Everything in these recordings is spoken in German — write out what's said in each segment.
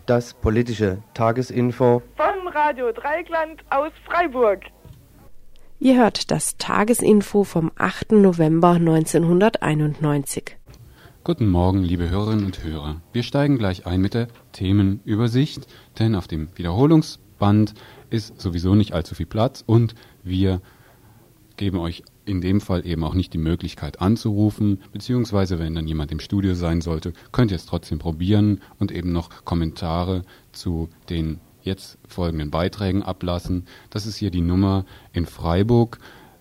Das politische Tagesinfo vom Radio Dreieckland aus Freiburg. Ihr hört das Tagesinfo vom 8. November 1991. Guten Morgen, liebe Hörerinnen und Hörer. Wir steigen gleich ein mit der Themenübersicht, denn auf dem Wiederholungsband ist sowieso nicht allzu viel Platz und wir geben euch in dem Fall eben auch nicht die Möglichkeit anzurufen, beziehungsweise wenn dann jemand im Studio sein sollte, könnt ihr es trotzdem probieren und eben noch Kommentare zu den jetzt folgenden Beiträgen ablassen. Das ist hier die Nummer in Freiburg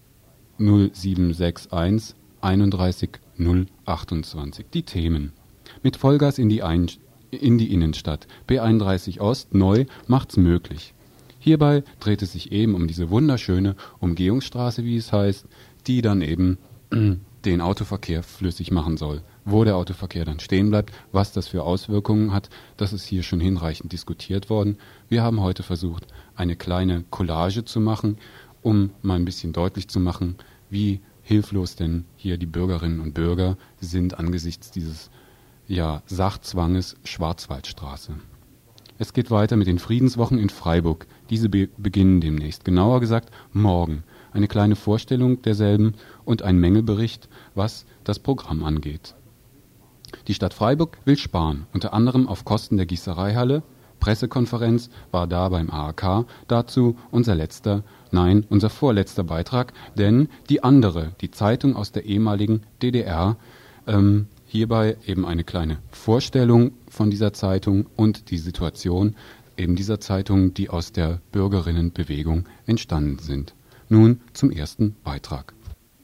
0761 31 028. Die Themen. Mit Vollgas in die Innenstadt. B31 Ost neu macht's möglich. Hierbei dreht es sich eben um diese wunderschöne Umgehungsstraße, wie es heißt, die dann eben den Autoverkehr flüssig machen soll. Wo der Autoverkehr dann stehen bleibt, was das für Auswirkungen hat, das ist hier schon hinreichend diskutiert worden. Wir haben heute versucht, eine kleine Collage zu machen, um mal ein bisschen deutlich zu machen, wie hilflos denn hier die Bürgerinnen und Bürger sind angesichts dieses Sachzwanges Schwarzwaldstraße. Es geht weiter mit den Friedenswochen in Freiburg. Diese beginnen demnächst, genauer gesagt morgen. Eine kleine Vorstellung derselben und ein Mängelbericht, was das Programm angeht. Die Stadt Freiburg will sparen, unter anderem auf Kosten der Gießereihalle. Pressekonferenz war da beim AAK. Dazu unser vorletzter Beitrag, denn die Zeitung aus der ehemaligen DDR, hierbei eben eine kleine Vorstellung von dieser Zeitung und die Situation eben dieser Zeitung, die aus der Bürgerinnenbewegung entstanden sind. Nun zum ersten Beitrag.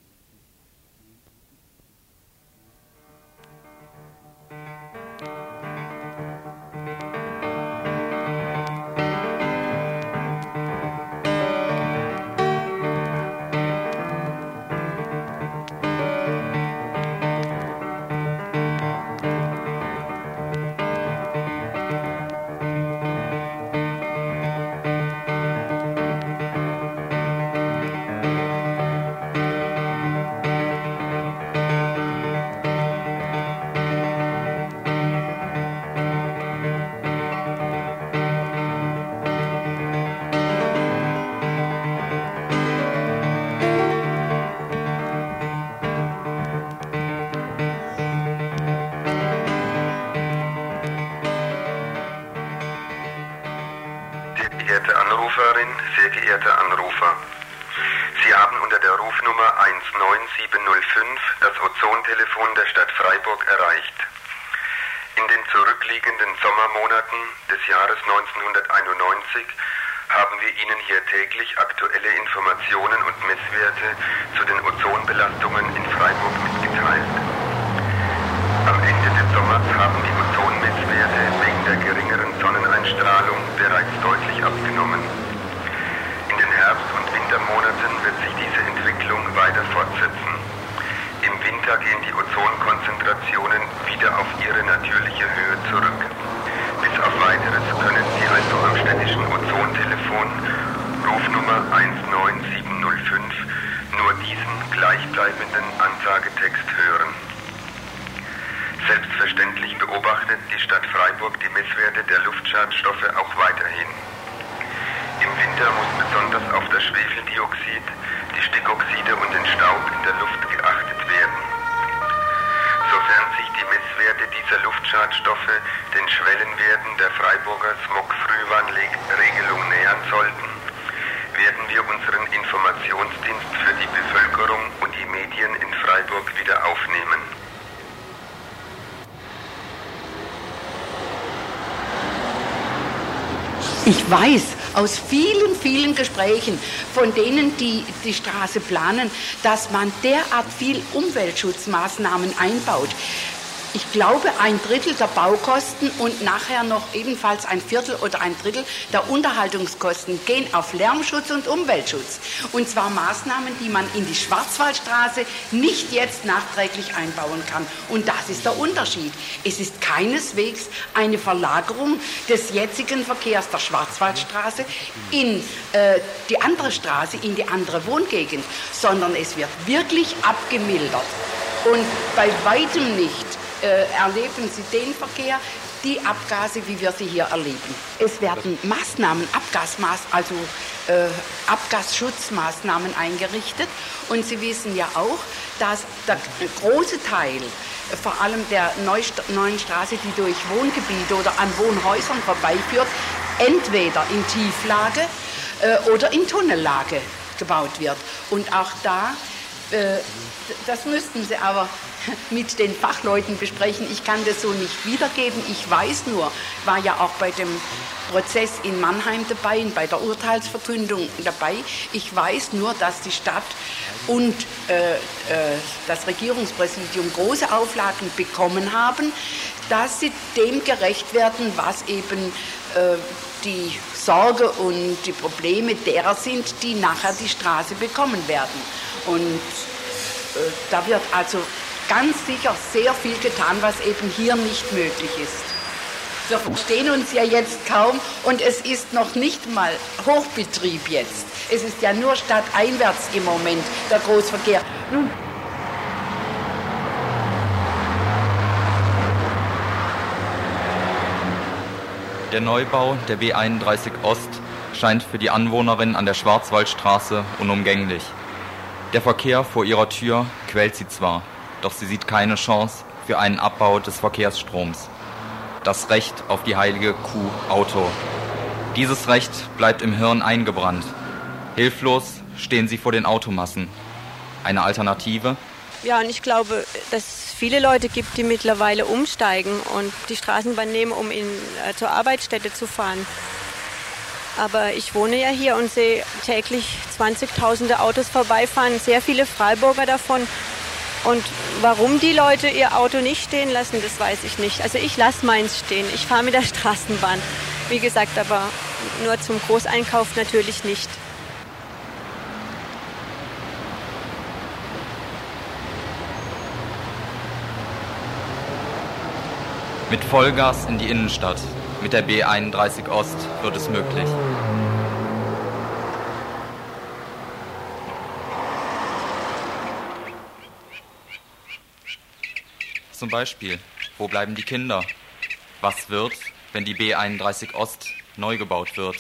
Sehr geehrte Anrufer, Sie haben unter der Rufnummer 19705 das Ozontelefon der Stadt Freiburg erreicht. In den zurückliegenden Sommermonaten des Jahres 1991 haben wir Ihnen hier täglich aktuelle Informationen und Messwerte zu den Ozonbelastungen in Freiburg mitgeteilt. Am Ende des Sommers haben die Ozonmesswerte wegen der geringeren Sonneneinstrahlung bereits deutlich abgenommen. In den Herbst- und Wintermonaten wird sich diese Entwicklung weiter fortsetzen. Im Winter gehen die Ozonkonzentrationen wieder auf ihre natürliche Höhe zurück. Bis auf Weiteres können Sie also am städtischen Ozontelefon Rufnummer 19705 nur diesen gleichbleibenden Ansagetext hören. Selbstverständlich beobachtet die Stadt Freiburg die Messwerte der Luftschadstoffe auch weiterhin. Im Winter muss besonders auf das Schwefeldioxid, die Stickoxide und den Staub in der Luft geachtet werden. Sofern sich die Messwerte dieser Luftschadstoffe den Schwellenwerten der Freiburger Smog-Frühwarnregelung nähern sollten, werden wir unseren Informationsdienst für die Bevölkerung und die Medien in Freiburg wieder aufnehmen. Ich weiß aus vielen, vielen Gesprächen von denen, die die Straße planen, dass man derart viel Umweltschutzmaßnahmen einbaut. Ich glaube, 1/3 der Baukosten und nachher noch ebenfalls 1/4 oder 1/3 der Unterhaltungskosten gehen auf Lärmschutz und Umweltschutz. Und zwar Maßnahmen, die man in die Schwarzwaldstraße nicht jetzt nachträglich einbauen kann. Und das ist der Unterschied. Es ist keineswegs eine Verlagerung des jetzigen Verkehrs der Schwarzwaldstraße in die andere Straße, in die andere Wohngegend, sondern es wird wirklich abgemildert. Und bei weitem nicht erleben Sie den Verkehr, die Abgase, wie wir sie hier erleben. Es werden Abgasschutzmaßnahmen eingerichtet. Und Sie wissen ja auch, dass der große Teil, vor allem der neuen Straße, die durch Wohngebiete oder an Wohnhäusern vorbeiführt, entweder in Tieflage oder in Tunnellage gebaut wird. Und auch da, das müssten Sie aber mit den Fachleuten besprechen. Ich kann das so nicht wiedergeben. Ich weiß nur, war ja auch bei dem Prozess in Mannheim dabei und bei der Urteilsverkündung dabei. Ich weiß nur, dass die Stadt und das Regierungspräsidium große Auflagen bekommen haben, dass sie dem gerecht werden, was eben die Sorge und die Probleme derer sind, die nachher die Straße bekommen werden. Und da wird also ganz sicher sehr viel getan, was eben hier nicht möglich ist. Wir verstehen uns ja jetzt kaum und es ist noch nicht mal Hochbetrieb jetzt. Es ist ja nur stadteinwärts im Moment der Großverkehr. Nun, der Neubau der B31 Ost scheint für die Anwohnerin an der Schwarzwaldstraße unumgänglich. Der Verkehr vor ihrer Tür quält sie zwar, doch sie sieht keine Chance für einen Abbau des Verkehrsstroms. Das Recht auf die heilige Kuh Auto. Dieses Recht bleibt im Hirn eingebrannt. Hilflos stehen sie vor den Automassen. Eine Alternative? Ja, und ich glaube, dass es viele Leute gibt, die mittlerweile umsteigen und die Straßenbahn nehmen, um zur Arbeitsstätte zu fahren. Aber ich wohne ja hier und sehe täglich 20.000 Autos vorbeifahren, sehr viele Freiburger davon. Und warum die Leute ihr Auto nicht stehen lassen, das weiß ich nicht. Also ich lasse meins stehen. Ich fahre mit der Straßenbahn. Wie gesagt, aber nur zum Großeinkauf natürlich nicht. Mit Vollgas in die Innenstadt. Mit der B31 Ost wird es möglich. Zum Beispiel, wo bleiben die Kinder? Was wird, wenn die B31 Ost neu gebaut wird?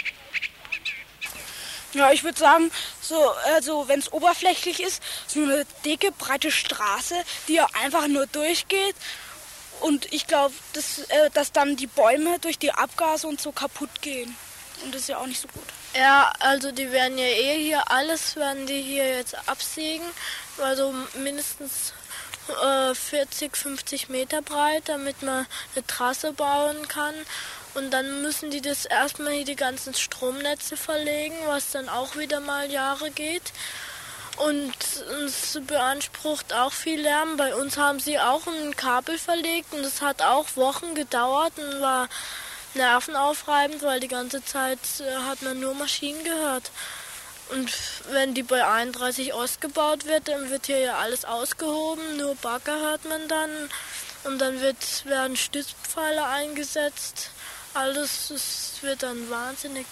Ja, ich würde sagen, wenn es oberflächlich ist, so eine dicke, breite Straße, die ja einfach nur durchgeht. Und ich glaube, dass dann die Bäume durch die Abgase und so kaputt gehen. Und das ist ja auch nicht so gut. Ja, also die werden ja werden die hier jetzt absägen. Also mindestens 40, 50 Meter breit, damit man eine Trasse bauen kann. Und dann müssen die das erstmal hier die ganzen Stromnetze verlegen, was dann auch wieder mal Jahre geht. Und es beansprucht auch viel Lärm. Bei uns haben sie auch ein Kabel verlegt und es hat auch Wochen gedauert und war nervenaufreibend, weil die ganze Zeit hat man nur Maschinen gehört. Und wenn die B31 Ost gebaut wird, dann wird hier ja alles ausgehoben, nur Bagger hört man dann. Und dann werden Stützpfeiler eingesetzt. Alles, es wird dann wahnsinnig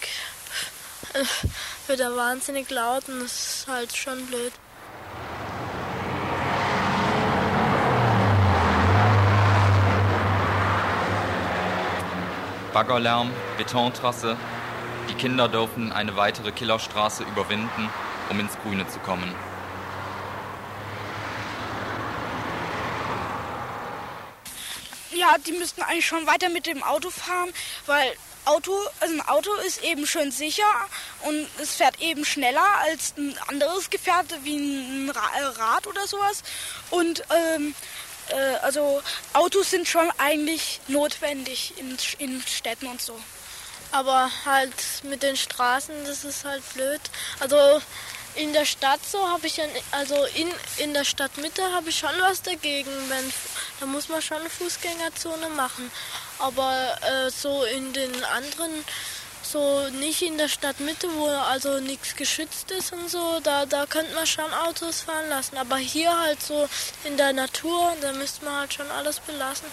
laut und das ist halt schon blöd. Baggerlärm, Betontrasse. Die Kinder dürfen eine weitere Killerstraße überwinden, um ins Grüne zu kommen. Ja, die müssten eigentlich schon weiter mit dem Auto fahren, weil ein Auto ist eben schön sicher und es fährt eben schneller als ein anderes Gefährt wie ein Rad oder sowas. Und also Autos sind schon eigentlich notwendig in Städten und so. Aber halt mit den Straßen, das ist halt blöd. Also in der Stadt in der Stadtmitte habe ich schon was dagegen. Da muss man schon eine Fußgängerzone machen. Aber so in den anderen, so nicht in der Stadtmitte, wo also nichts geschützt ist und so, da könnte man schon Autos fahren lassen. Aber hier halt so in der Natur, da müsste man halt schon alles belassen.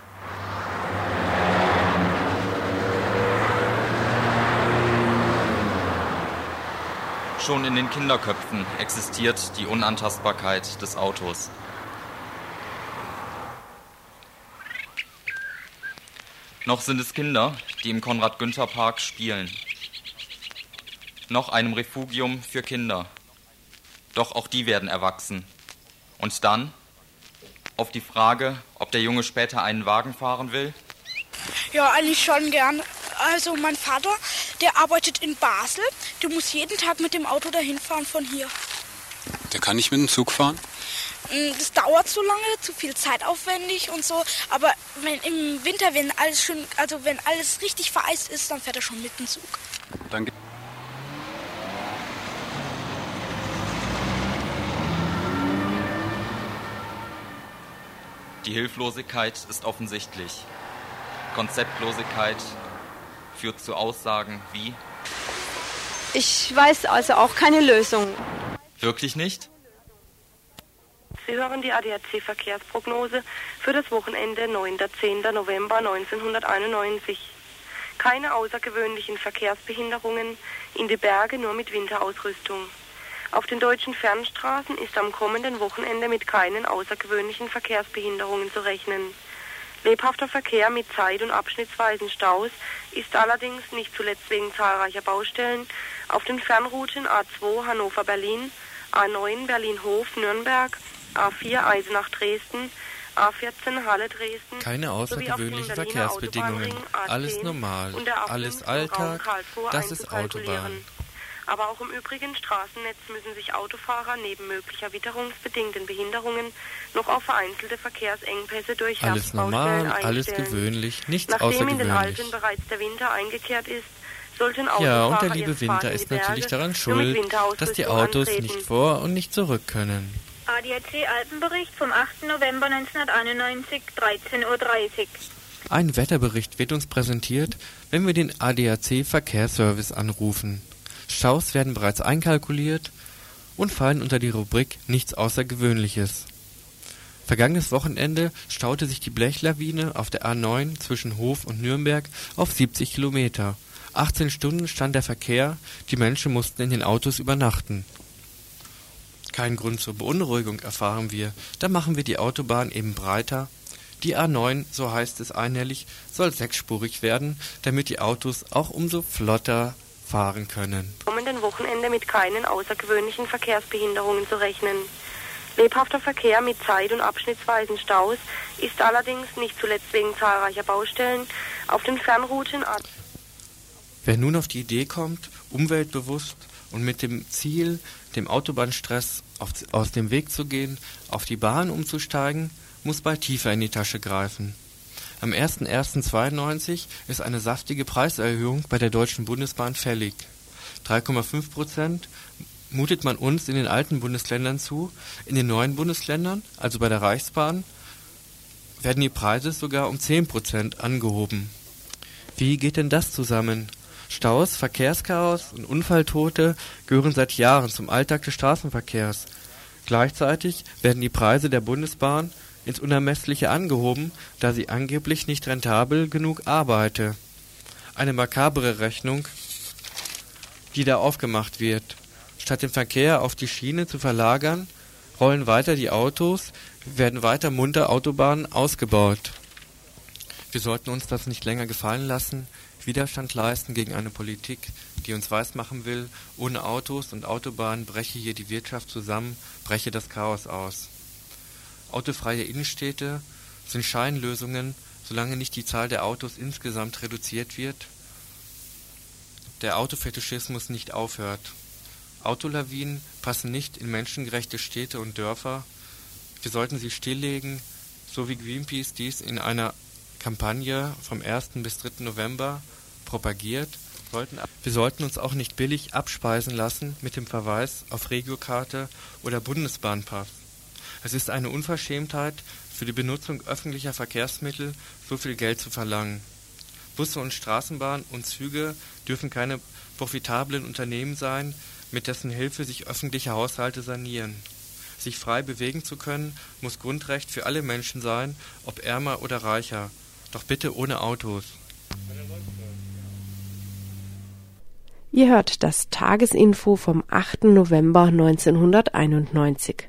Schon in den Kinderköpfen existiert die Unantastbarkeit des Autos. Noch sind es Kinder, die im Konrad-Günther-Park spielen. Noch einem Refugium für Kinder. Doch auch die werden erwachsen. Und dann, auf die Frage, ob der Junge später einen Wagen fahren will? Ja, eigentlich schon gern. Also mein Vater, der arbeitet in Basel. Du musst jeden Tag mit dem Auto dahin fahren von hier. Der kann nicht mit dem Zug fahren? Das dauert zu lange, zu viel zeitaufwendig und so. Aber im Winter, wenn alles richtig vereist ist, dann fährt er schon mit dem Zug. Danke. Die Hilflosigkeit ist offensichtlich. Konzeptlosigkeit führt zu Aussagen wie: Ich weiß also auch keine Lösung. Wirklich nicht? Sie hören die ADAC-Verkehrsprognose für das Wochenende 9.10. November 1991. Keine außergewöhnlichen Verkehrsbehinderungen, in die Berge nur mit Winterausrüstung. Auf den deutschen Fernstraßen ist am kommenden Wochenende mit keinen außergewöhnlichen Verkehrsbehinderungen zu rechnen. Lebhafter Verkehr mit zeit- und abschnittsweisen Staus ist allerdings nicht zuletzt wegen zahlreicher Baustellen auf den Fernrouten A2 Hannover-Berlin, A9 Berlin-Hof-Nürnberg, A4 Eisenach-Dresden, A14 Halle-Dresden. Keine außergewöhnlichen Verkehrsbedingungen. Alles normal, alles Alltag, das ist Autobahn. Aber auch im übrigen Straßennetz müssen sich Autofahrer neben möglicher witterungsbedingten Behinderungen noch auf vereinzelte Verkehrsengpässe durch alles Herbstbaustellen normal, einstellen. alles gewöhnlich, nichts Nachdem außergewöhnlich. in den Alpen bereits der Winter eingekehrt ist, sollten Autofahrer Ja, und der liebe jetzt fahren Winter in die ist natürlich Berge, daran nur mit schuld, Winterausrüstung dass die Autos antreten. nicht vor und nicht zurück können. ADAC Alpenbericht vom 8. November 1991, 13.30 Uhr. Ein Wetterbericht wird uns präsentiert, wenn wir den ADAC Verkehrsservice anrufen. Staus werden bereits einkalkuliert und fallen unter die Rubrik Nichts Außergewöhnliches. Vergangenes Wochenende staute sich die Blechlawine auf der A9 zwischen Hof und Nürnberg auf 70 Kilometer. 18 Stunden stand der Verkehr, die Menschen mussten in den Autos übernachten. Kein Grund zur Beunruhigung, erfahren wir, da machen wir die Autobahn eben breiter. Die A9, so heißt es einhellig, soll sechsspurig werden, damit die Autos auch umso flotter fahren können. Kommenden Wochenende mit keinen außergewöhnlichen Verkehrsbehinderungen zu rechnen. Lebhafter Verkehr mit zeit- und abschnittsweisen Staus ist allerdings nicht zuletzt wegen zahlreicher Baustellen auf den Fernrouten A. Wer nun auf die Idee kommt, umweltbewusst und mit dem Ziel, dem Autobahnstress aus dem Weg zu gehen, auf die Bahn umzusteigen, muss bald tiefer in die Tasche greifen. Am 01.01.92 ist eine saftige Preiserhöhung bei der Deutschen Bundesbahn fällig. 3,5% mutet man uns in den alten Bundesländern zu. In den neuen Bundesländern, also bei der Reichsbahn, werden die Preise sogar um 10% angehoben. Wie geht denn das zusammen? Staus, Verkehrschaos und Unfalltote gehören seit Jahren zum Alltag des Straßenverkehrs. Gleichzeitig werden die Preise der Bundesbahn ins Unermessliche angehoben, da sie angeblich nicht rentabel genug arbeite. Eine makabere Rechnung, die da aufgemacht wird. Statt den Verkehr auf die Schiene zu verlagern, rollen weiter die Autos, werden weiter munter Autobahnen ausgebaut. Wir sollten uns das nicht länger gefallen lassen, Widerstand leisten gegen eine Politik, die uns weismachen will, ohne Autos und Autobahnen breche hier die Wirtschaft zusammen, breche das Chaos aus. Autofreie Innenstädte sind Scheinlösungen, solange nicht die Zahl der Autos insgesamt reduziert wird, der Autofetischismus nicht aufhört. Autolawinen passen nicht in menschengerechte Städte und Dörfer. Wir sollten sie stilllegen, so wie Greenpeace dies in einer Kampagne vom 1. bis 3. November propagiert. Wir sollten uns auch nicht billig abspeisen lassen mit dem Verweis auf Regiokarte oder Bundesbahnpass. Es ist eine Unverschämtheit, für die Benutzung öffentlicher Verkehrsmittel so viel Geld zu verlangen. Busse und Straßenbahn und Züge dürfen keine profitablen Unternehmen sein, mit dessen Hilfe sich öffentliche Haushalte sanieren. Sich frei bewegen zu können, muss Grundrecht für alle Menschen sein, ob ärmer oder reicher. Doch bitte ohne Autos. Ihr hört das Tagesinfo vom 8. November 1991.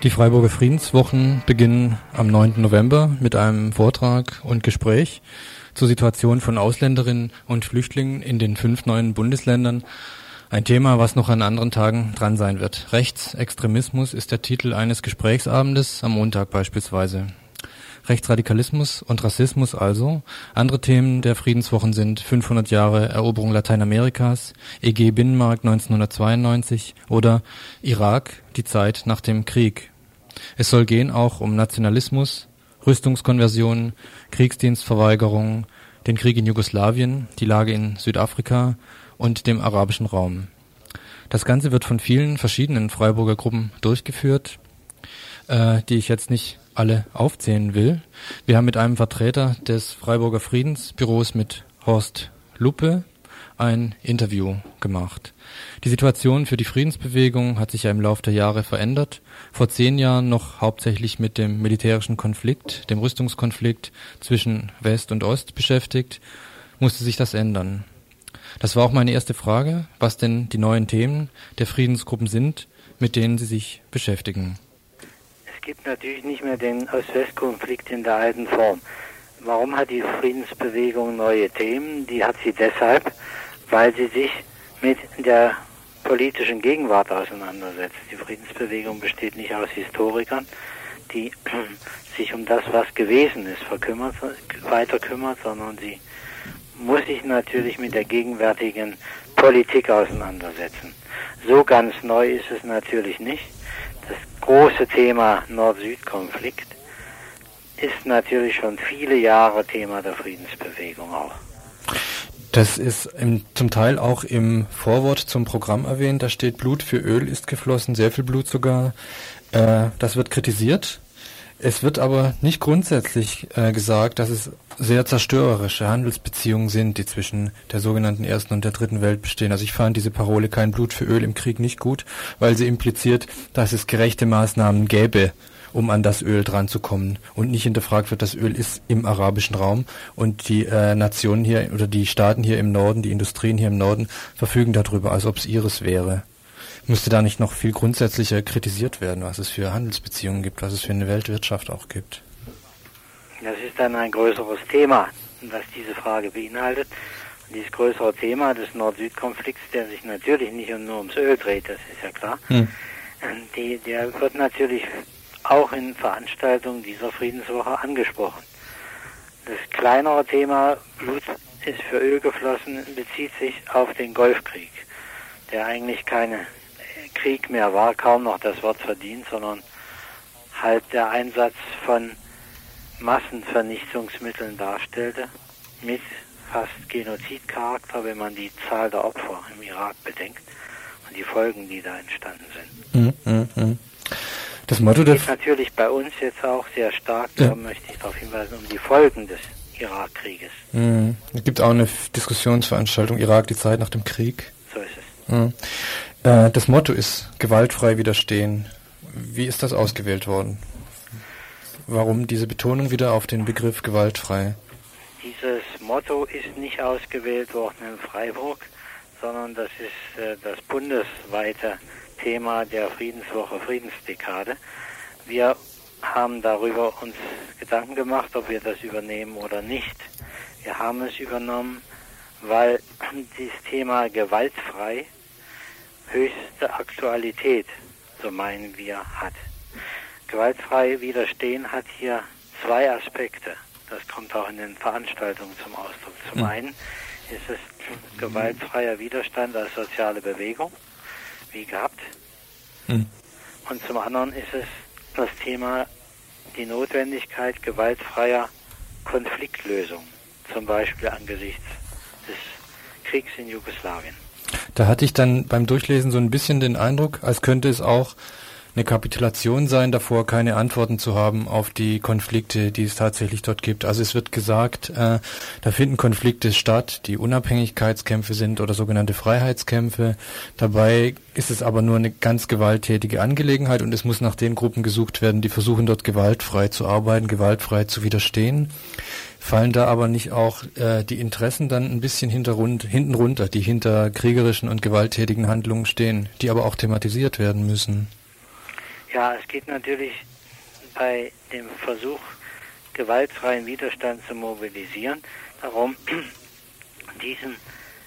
Die Freiburger Friedenswochen beginnen am 9. November mit einem Vortrag und Gespräch zur Situation von Ausländerinnen und Flüchtlingen in den 5 neuen Bundesländern. Ein Thema, was noch an anderen Tagen dran sein wird. Rechtsextremismus ist der Titel eines Gesprächsabendes, am Montag beispielsweise. Rechtsradikalismus und Rassismus also. Andere Themen der Friedenswochen sind 500 Jahre Eroberung Lateinamerikas, EG Binnenmarkt 1992 oder Irak, die Zeit nach dem Krieg. Es soll gehen auch um Nationalismus, Rüstungskonversion, Kriegsdienstverweigerung, den Krieg in Jugoslawien, die Lage in Südafrika und dem arabischen Raum. Das Ganze wird von vielen verschiedenen Freiburger Gruppen durchgeführt, die ich jetzt nicht alle aufzählen will. Wir haben mit einem Vertreter des Freiburger Friedensbüros mit Horst Luppe ein Interview gemacht. Die Situation für die Friedensbewegung hat sich ja im Laufe der Jahre verändert. Vor 10 Jahren noch hauptsächlich mit dem militärischen Konflikt, dem Rüstungskonflikt zwischen West und Ost beschäftigt, musste sich das ändern. Das war auch meine erste Frage, was denn die neuen Themen der Friedensgruppen sind, mit denen sie sich beschäftigen. Es gibt natürlich nicht mehr den Ost-West-Konflikt in der alten Form. Warum hat die Friedensbewegung neue Themen? Die hat sie deshalb, weil sie sich mit der politischen Gegenwart auseinandersetzt. Die Friedensbewegung besteht nicht aus Historikern, die sich um das, was gewesen ist, weiter kümmert, sondern sie muss sich natürlich mit der gegenwärtigen Politik auseinandersetzen. So ganz neu ist es natürlich nicht. Das große Thema Nord-Süd-Konflikt ist natürlich schon viele Jahre Thema der Friedensbewegung auch. Das ist zum Teil auch im Vorwort zum Programm erwähnt. Da steht, Blut für Öl ist geflossen, sehr viel Blut sogar. Das wird kritisiert. Es wird aber nicht grundsätzlich gesagt, dass es sehr zerstörerische Handelsbeziehungen sind, die zwischen der sogenannten Ersten und der Dritten Welt bestehen. Also ich fand diese Parole kein Blut für Öl im Krieg nicht gut, weil sie impliziert, dass es gerechte Maßnahmen gäbe, um an das Öl dran zu kommen und nicht hinterfragt wird, das Öl ist im arabischen Raum und die Nationen hier oder die Staaten hier im Norden, die Industrien hier im Norden verfügen darüber, als ob es ihres wäre. Müsste da nicht noch viel grundsätzlicher kritisiert werden, was es für Handelsbeziehungen gibt, was es für eine Weltwirtschaft auch gibt? Das ist dann ein größeres Thema, was diese Frage beinhaltet. Und dieses größere Thema des Nord-Süd-Konflikts, der sich natürlich nicht nur ums Öl dreht, das ist ja klar, der wird natürlich auch in Veranstaltungen dieser Friedenswoche angesprochen. Das kleinere Thema, Blut ist für Öl geflossen, bezieht sich auf den Golfkrieg, der eigentlich keine Krieg mehr war, kaum noch das Wort verdient, sondern halt der Einsatz von Massenvernichtungsmitteln darstellte, mit fast Genozidcharakter, wenn man die Zahl der Opfer im Irak bedenkt und die Folgen, die da entstanden sind. Das Motto geht natürlich bei uns jetzt auch sehr stark, da möchte ich darauf hinweisen, um die Folgen des Irakkrieges. Es gibt auch eine Diskussionsveranstaltung, Irak, die Zeit nach dem Krieg. So ist es. Das Motto ist gewaltfrei widerstehen. Wie ist das ausgewählt worden? Warum diese Betonung wieder auf den Begriff gewaltfrei? Dieses Motto ist nicht ausgewählt worden in Freiburg, sondern das ist das bundesweite Thema der Friedenswoche, Friedensdekade. Wir haben darüber uns Gedanken gemacht, ob wir das übernehmen oder nicht. Wir haben es übernommen, weil dieses Thema gewaltfrei höchste Aktualität, so meinen wir, hat. Gewaltfrei widerstehen hat hier 2 Aspekte. Das kommt auch in den Veranstaltungen zum Ausdruck. Zum einen ist es gewaltfreier Widerstand als soziale Bewegung, wie gehabt. Und zum anderen ist es das Thema, die Notwendigkeit gewaltfreier Konfliktlösung, zum Beispiel angesichts des Kriegs in Jugoslawien. Da hatte ich dann beim Durchlesen so ein bisschen den Eindruck, als könnte es auch eine Kapitulation sein, davor keine Antworten zu haben auf die Konflikte, die es tatsächlich dort gibt. Also es wird gesagt, da finden Konflikte statt, die Unabhängigkeitskämpfe sind oder sogenannte Freiheitskämpfe. Dabei ist es aber nur eine ganz gewalttätige Angelegenheit und es muss nach den Gruppen gesucht werden, die versuchen dort gewaltfrei zu arbeiten, gewaltfrei zu widerstehen. Fallen da aber nicht auch die Interessen dann ein bisschen hinten runter, die hinter kriegerischen und gewalttätigen Handlungen stehen, die aber auch thematisiert werden müssen? Ja, es geht natürlich bei dem Versuch, gewaltfreien Widerstand zu mobilisieren, darum, diesen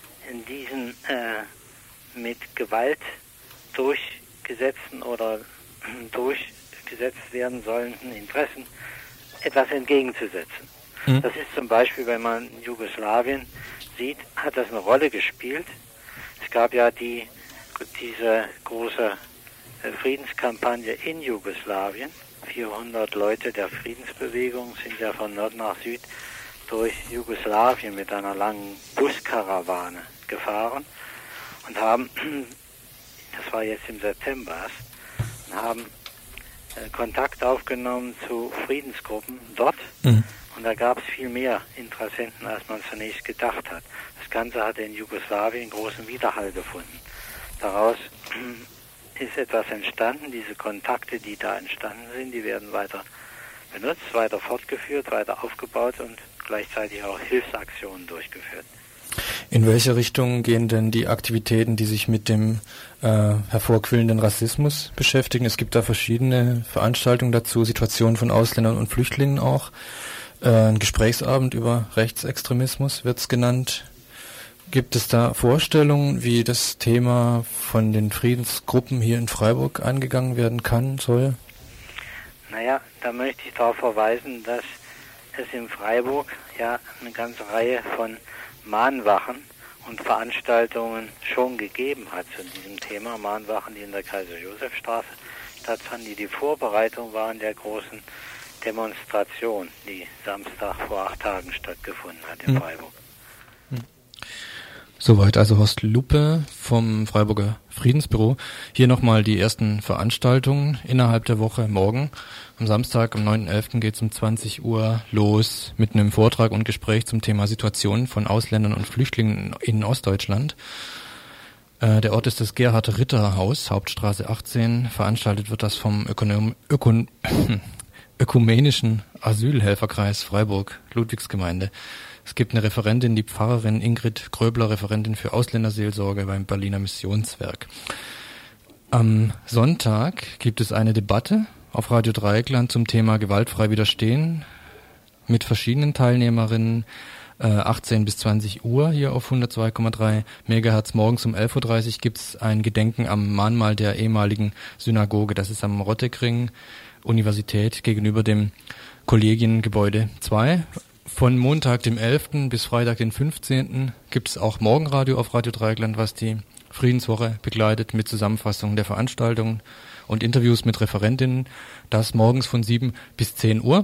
mit Gewalt durchgesetzten oder durchgesetzt werden sollenden Interessen etwas entgegenzusetzen. Das ist zum Beispiel, wenn man Jugoslawien sieht, hat das eine Rolle gespielt. Es gab ja diese große Friedenskampagne in Jugoslawien. 400 Leute der Friedensbewegung sind ja von Nord nach Süd durch Jugoslawien mit einer langen Buskarawane gefahren und haben, das war jetzt im September erst, und haben Kontakt aufgenommen zu Friedensgruppen dort. Und da gab es viel mehr Interessenten, als man zunächst gedacht hat. Das Ganze hatte in Jugoslawien großen Widerhall gefunden. Daraus ist etwas entstanden. Diese Kontakte, die da entstanden sind, die werden weiter benutzt, weiter fortgeführt, weiter aufgebaut und gleichzeitig auch Hilfsaktionen durchgeführt. In welche Richtung gehen denn die Aktivitäten, die sich mit dem hervorquellenden Rassismus beschäftigen? Es gibt da verschiedene Veranstaltungen dazu, Situationen von Ausländern und Flüchtlingen auch. Ein Gesprächsabend über Rechtsextremismus wird es genannt. Gibt es da Vorstellungen, wie das Thema von den Friedensgruppen hier in Freiburg angegangen werden kann, soll? Naja, da möchte ich darauf verweisen, dass es in Freiburg ja eine ganze Reihe von Mahnwachen und Veranstaltungen schon gegeben hat zu diesem Thema. Mahnwachen, die in der Kaiser-Josef-Straße stattfanden, die Vorbereitung waren der großen Demonstration, die Samstag vor 8 Tagen stattgefunden hat in Freiburg. Soweit also Horst Luppe vom Freiburger Friedensbüro. Hier nochmal die ersten Veranstaltungen innerhalb der Woche. Morgen am Samstag, am 9.11. geht es um 20 Uhr los mit einem Vortrag und Gespräch zum Thema Situation von Ausländern und Flüchtlingen in Ostdeutschland. Der Ort ist das Gerhard-Ritter-Haus, Hauptstraße 18. Veranstaltet wird das vom Ökumenischen Asylhelferkreis Freiburg, Ludwigsgemeinde. Es gibt eine Referentin, die Pfarrerin Ingrid Gröbler, Referentin für Ausländerseelsorge beim Berliner Missionswerk. Am Sonntag gibt es eine Debatte auf Radio Dreieckland zum Thema gewaltfrei widerstehen mit verschiedenen Teilnehmerinnen. 18 bis 20 Uhr hier auf 102,3 Megahertz. Morgens um 11.30 Uhr gibt es ein Gedenken am Mahnmal der ehemaligen Synagoge. Das ist am Rottekring Universität gegenüber dem Kollegiengebäude 2. Von Montag, dem 11. bis Freitag, den 15. gibt es auch Morgenradio auf Radio Dreieckland, was die Friedenswoche begleitet mit Zusammenfassung der Veranstaltungen und Interviews mit Referentinnen. Das morgens von 7 bis 10 Uhr.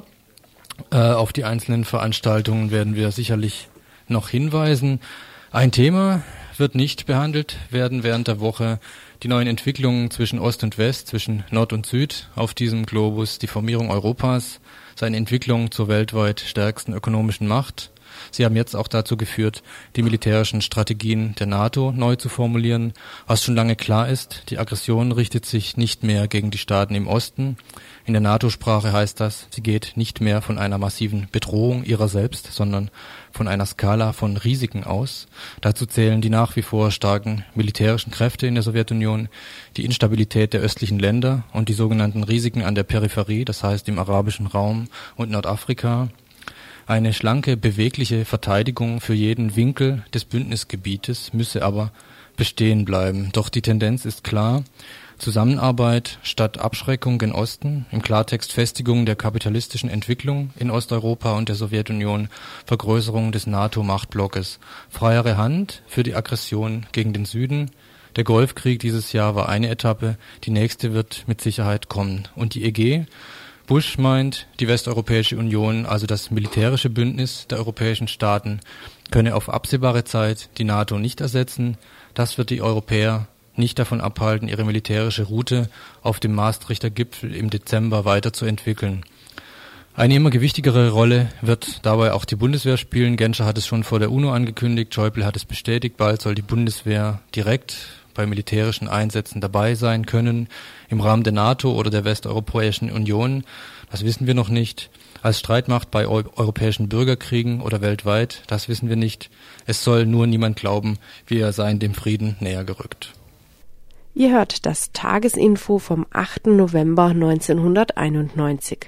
Auf die einzelnen Veranstaltungen werden wir sicherlich noch hinweisen. Ein Thema wird nicht behandelt werden während der Woche. Die neuen Entwicklungen zwischen Ost und West, zwischen Nord und Süd auf diesem Globus, die Formierung Europas, seine Entwicklung zur weltweit stärksten ökonomischen Macht. Sie haben jetzt auch dazu geführt, die militärischen Strategien der NATO neu zu formulieren. Was schon lange klar ist, die Aggression richtet sich nicht mehr gegen die Staaten im Osten. In der NATO-Sprache heißt das, sie geht nicht mehr von einer massiven Bedrohung ihrer selbst, sondern von einer Skala von Risiken aus. Dazu zählen die nach wie vor starken militärischen Kräfte in der Sowjetunion, die Instabilität der östlichen Länder und die sogenannten Risiken an der Peripherie, das heißt im arabischen Raum und Nordafrika. Eine schlanke, bewegliche Verteidigung für jeden Winkel des Bündnisgebietes müsse aber bestehen bleiben. Doch die Tendenz ist klar. Zusammenarbeit statt Abschreckung gen Osten, im Klartext Festigung der kapitalistischen Entwicklung in Osteuropa und der Sowjetunion, Vergrößerung des NATO-Machtblockes, freiere Hand für die Aggression gegen den Süden. Der Golfkrieg dieses Jahr war eine Etappe, die nächste wird mit Sicherheit kommen. Und die EG? Bush meint, die Westeuropäische Union, also das militärische Bündnis der europäischen Staaten, könne auf absehbare Zeit die NATO nicht ersetzen. Das wird die Europäer nicht davon abhalten, ihre militärische Route auf dem Maastrichter Gipfel im Dezember weiterzuentwickeln. Eine immer gewichtigere Rolle wird dabei auch die Bundeswehr spielen. Genscher hat es schon vor der UNO angekündigt, Schäuble hat es bestätigt, bald soll die Bundeswehr direkt bei militärischen Einsätzen dabei sein können, im Rahmen der NATO oder der Westeuropäischen Union. Das wissen wir noch nicht. Als Streitmacht bei europäischen Bürgerkriegen oder weltweit, das wissen wir nicht. Es soll nur niemand glauben, wir seien dem Frieden näher gerückt. Ihr hört das Tagesinfo vom 8. November 1991.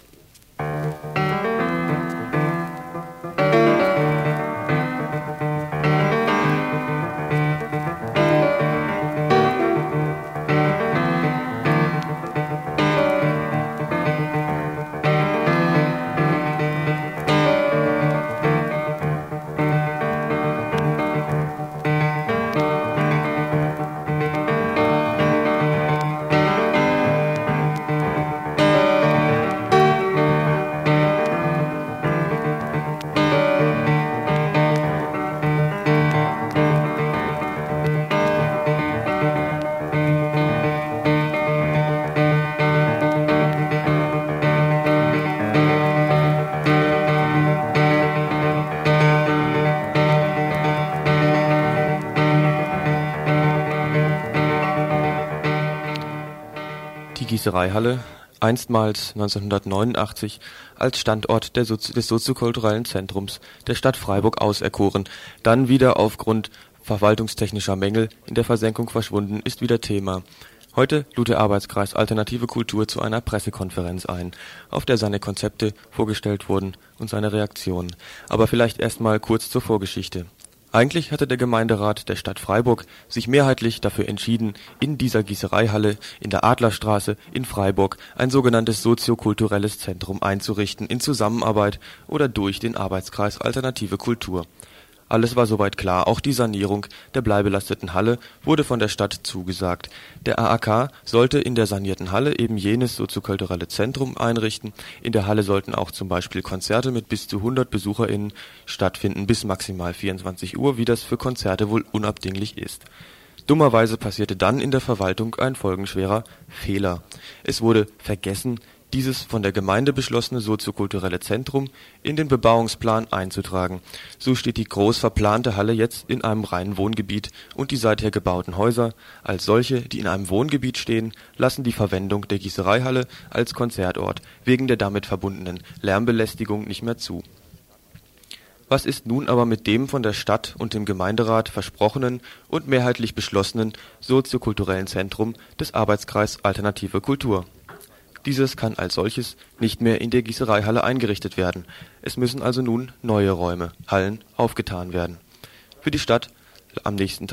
Gießereihalle, einstmals 1989 als Standort des soziokulturellen Zentrums der Stadt Freiburg auserkoren, dann wieder aufgrund verwaltungstechnischer Mängel in der Versenkung verschwunden, ist wieder Thema. Heute lud der Arbeitskreis Alternative Kultur zu einer Pressekonferenz ein, auf der seine Konzepte vorgestellt wurden und seine Reaktionen. Aber vielleicht erstmal kurz zur Vorgeschichte. Eigentlich hatte der Gemeinderat der Stadt Freiburg sich mehrheitlich dafür entschieden, in dieser Gießereihalle in der Adlerstraße in Freiburg ein sogenanntes soziokulturelles Zentrum einzurichten, in Zusammenarbeit oder durch den Arbeitskreis Alternative Kultur. Alles war soweit klar, auch die Sanierung der bleibelasteten Halle wurde von der Stadt zugesagt. Der AAK sollte in der sanierten Halle eben jenes soziokulturelle Zentrum einrichten. In der Halle sollten auch zum Beispiel Konzerte mit bis zu 100 BesucherInnen stattfinden, bis maximal 24 Uhr, wie das für Konzerte wohl unabdinglich ist. Dummerweise passierte dann in der Verwaltung ein folgenschwerer Fehler. Es wurde vergessen, dieses von der Gemeinde beschlossene soziokulturelle Zentrum in den Bebauungsplan einzutragen. So steht die groß verplante Halle jetzt in einem reinen Wohngebiet und die seither gebauten Häuser als solche, die in einem Wohngebiet stehen, lassen die Verwendung der Gießereihalle als Konzertort wegen der damit verbundenen Lärmbelästigung nicht mehr zu. Was ist nun aber mit dem von der Stadt und dem Gemeinderat versprochenen und mehrheitlich beschlossenen soziokulturellen Zentrum des Arbeitskreis Alternative Kultur? Dieses kann als solches nicht mehr in der Gießereihalle eingerichtet werden. Es müssen also nun neue Räume, Hallen, aufgetan werden. Für die Stadt am nächsten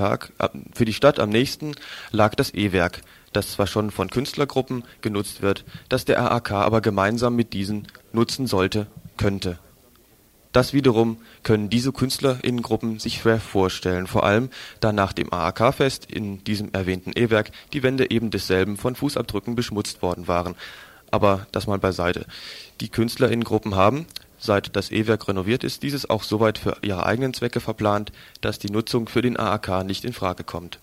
lag das E-Werk, das zwar schon von Künstlergruppen genutzt wird, das der AAK aber gemeinsam mit diesen nutzen sollte, könnte. Das wiederum können diese KünstlerInnengruppen sich schwer vorstellen, vor allem da nach dem AAK-Fest in diesem erwähnten E-Werk die Wände eben desselben von Fußabdrücken beschmutzt worden waren. Aber das mal beiseite. Die KünstlerInnengruppen haben, seit das E-Werk renoviert ist, dieses auch soweit für ihre eigenen Zwecke verplant, dass die Nutzung für den AAK nicht in Frage kommt.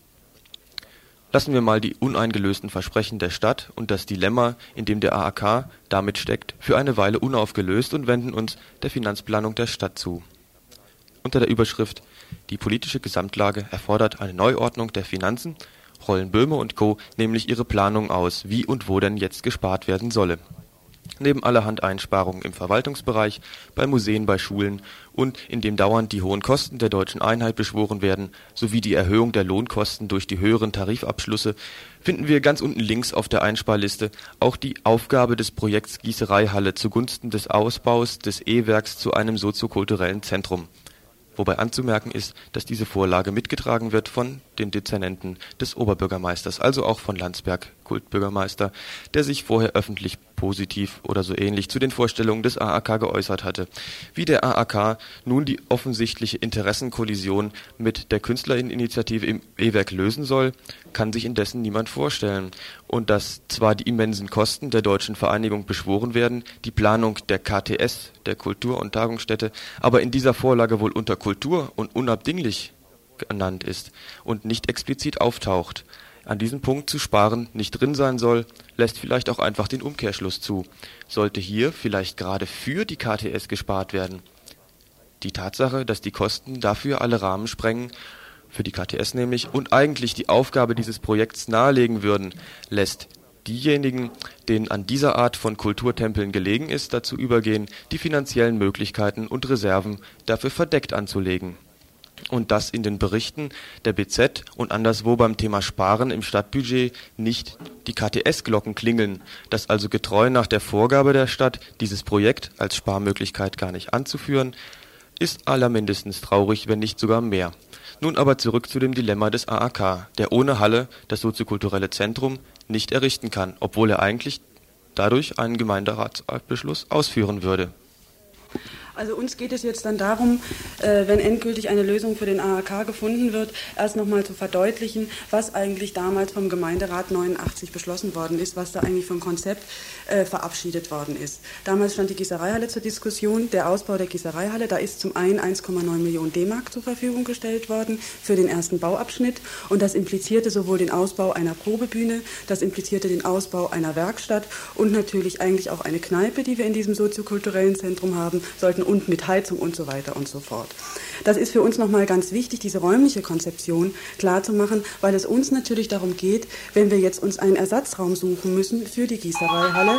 Lassen wir mal die uneingelösten Versprechen der Stadt und das Dilemma, in dem der AAK damit steckt, für eine Weile unaufgelöst und wenden uns der Finanzplanung der Stadt zu. Unter der Überschrift »Die politische Gesamtlage erfordert eine Neuordnung der Finanzen« rollen Böhme und Co. nämlich ihre Planung aus, wie und wo denn jetzt gespart werden solle. Neben allerhand Einsparungen im Verwaltungsbereich, bei Museen, bei Schulen und indem dauernd die hohen Kosten der deutschen Einheit beschworen werden, sowie die Erhöhung der Lohnkosten durch die höheren Tarifabschlüsse, finden wir ganz unten links auf der Einsparliste auch die Aufgabe des Projekts Gießereihalle zugunsten des Ausbaus des E-Werks zu einem soziokulturellen Zentrum. Wobei anzumerken ist, dass diese Vorlage mitgetragen wird von den Dezernenten des Oberbürgermeisters, also auch von Landsberg, Kultbürgermeister, der sich vorher öffentlich positiv oder so ähnlich zu den Vorstellungen des AAK geäußert hatte. Wie der AAK nun die offensichtliche Interessenkollision mit der Künstlerinneninitiative im E-Werk lösen soll, kann sich indessen niemand vorstellen. Und dass zwar die immensen Kosten der deutschen Vereinigung beschworen werden, die Planung der KTS, der Kultur- und Tagungsstätte, aber in dieser Vorlage wohl unter Kultur und unabdinglich genannt ist und nicht explizit auftaucht. An diesem Punkt zu sparen nicht drin sein soll, lässt vielleicht auch einfach den Umkehrschluss zu. Sollte hier vielleicht gerade für die KTS gespart werden? Die Tatsache, dass die Kosten dafür alle Rahmen sprengen, für die KTS nämlich, und eigentlich die Aufgabe dieses Projekts nahelegen würden, lässt diejenigen, denen an dieser Art von Kulturtempeln gelegen ist, dazu übergehen, die finanziellen Möglichkeiten und Reserven dafür verdeckt anzulegen. und dass in den Berichten der BZ und anderswo beim Thema Sparen im Stadtbudget nicht die KTS-Glocken klingeln, dass also getreu nach der Vorgabe der Stadt dieses Projekt als Sparmöglichkeit gar nicht anzuführen, ist allermindestens traurig, wenn nicht sogar mehr. Nun aber zurück zu dem Dilemma des AAK, der ohne Halle das soziokulturelle Zentrum nicht errichten kann, obwohl er eigentlich dadurch einen Gemeinderatsbeschluss ausführen würde. Also uns geht es jetzt dann darum, wenn endgültig eine Lösung für den AAK gefunden wird, erst nochmal zu verdeutlichen, was eigentlich damals vom Gemeinderat 89 beschlossen worden ist, was da eigentlich für ein Konzept verabschiedet worden ist. Damals stand die Gießereihalle zur Diskussion, der Ausbau der Gießereihalle, da ist zum einen 1,9 Millionen D-Mark zur Verfügung gestellt worden für den ersten Bauabschnitt und das implizierte sowohl den Ausbau einer Probebühne, das implizierte den Ausbau einer Werkstatt und natürlich eigentlich auch eine Kneipe, die wir in diesem soziokulturellen Zentrum haben sollten, und mit Heizung und so weiter und so fort. Das ist für uns nochmal ganz wichtig, diese räumliche Konzeption klarzumachen, weil es uns natürlich darum geht, wenn wir jetzt uns einen Ersatzraum suchen müssen für die Gießereihalle,